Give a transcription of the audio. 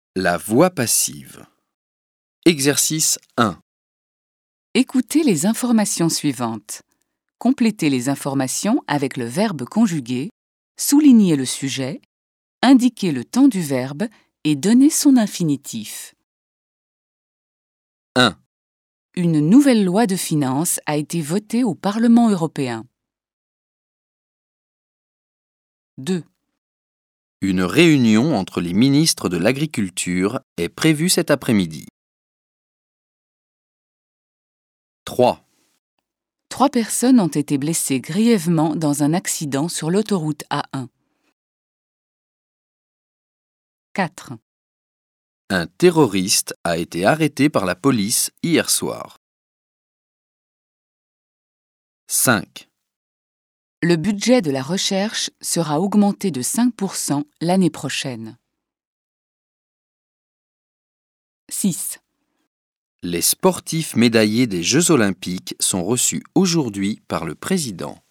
La voix passive. Exercice 1. Écoutez les informations suivantes. Complétez les informations avec le verbe conjugué, soulignez le sujet, indiquez le temps du verbe et donnez son infinitif. 1. Une nouvelle loi de finances a été votée au Parlement européen. 2. Une réunion entre les ministres de l'Agriculture est prévue cet après-midi. 3. 3 personnes ont été blessées grièvement dans un accident sur l'autoroute A1. 4. Un terroriste a été arrêté par la police hier soir. 5. Le budget de la recherche sera augmenté de 5% l'année prochaine. 6. Les sportifs médaillés des Jeux Olympiques sont reçus aujourd'hui par le président.